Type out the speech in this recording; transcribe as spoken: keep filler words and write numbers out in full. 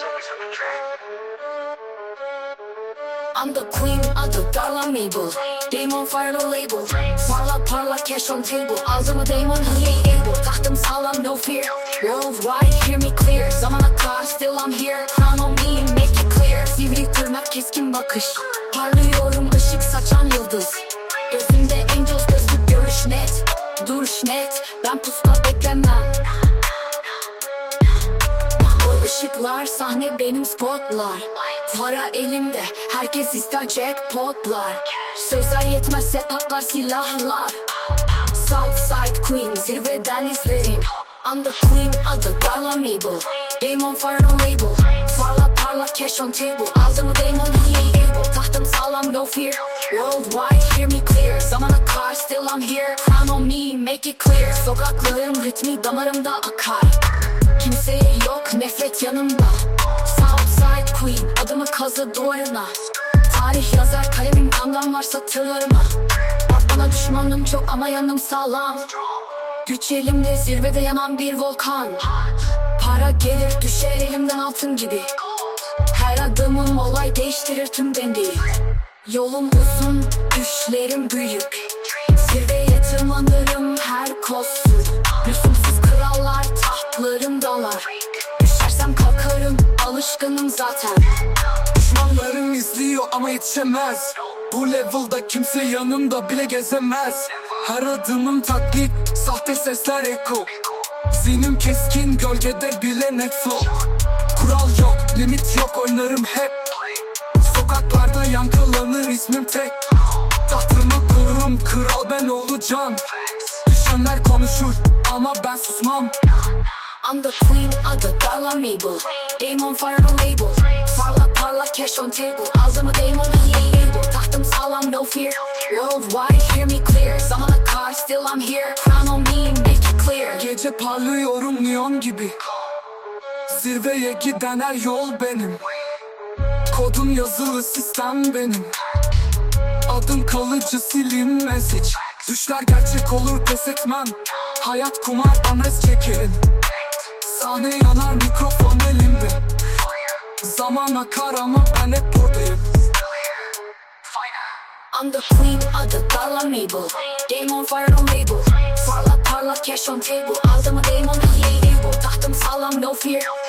I'm the queen, adı Darla Mabel. Damon fire the label. Parla parla cash on table. Ağzımı Damon he ain't able. Tahtım sağlam no fear. Worldwide hear me clear. Zamana kadar still I'm here. Crown on me make it clear. Sivri tırnak keskin bakış. Parlıyorum ışık saçan yıldız. Gözümde angels gözlük görüş net. Duruş net. Ben pusta beklemem. O ışıklar sahne benim spotlar. Para elimde herkes ister jackpotlar. Sözler yetmezse patlar silahlar. Southside Queen zirveden izlerim. I'm the queen adı Darla Mabel. Damon fire the label. Parla parla cash on table. Ağzımı Damon he ain't able. Tahtım sağlam no fear. Worldwide hear me clear. Zamana kadar still I'm here. Crown on me make it clear. Sokakların ritmi damarımda akar. Kimseye yok nefret yanımda. Southside Queen adımı kazı duvarına. Tarih yazar kalemim kandan var satırlarıma. Bak bana düşmanım çok ama yanım sağlam. Güç elimde zirvede yanan bir volkan. Para gelir düşer elimden altın gibi. Her adımım olay değiştirir tüm dengeyi. Yolum uzun düşlerim büyük. Zirveye tırmanırım her kossuz. Lüzumsuz krallar tahtlarımdalar. Düşersem kalkarım alışkınım zaten. Düşmanlarım izliyor ama yetişemez. Bu level'da kimse yanımda bile gezemez. Her adımım taklit, sahte sesler eko. Zihnim keskin, gölgede bile net flow. Kural yok, limit yok, oynarım hep. Sokaklarda yankılanır ismim tek. Tahtımı kururum, kral ben olacağım. Düşenler konuşur ama ben susmam. I'm the queen adı Darla Mabel. Damon fire the label. Parla parla cash on table. Ağzımı Damon he ain't able. Tahtım sağlam no fear. Worldwide hear me clear. Zamana kadar still I'm here. Crown on me make it clear. Gece parlıyorum neon gibi. Zirveye giden her yol benim. Kodum yazılı sistem benim. Adım kalıcı silinmez hiç. Düşler gerçek olur pes etmem. Hayat kumar anres çekerim. Sahne yanar mikrofon elimde. Zaman akar ama ben hep buradayım. I'm the queen adı Darla Mabel. Damon fire the label. Parla parla cash on table. Ağzımı Damon he ain't able. Tahtım sağlam no fear.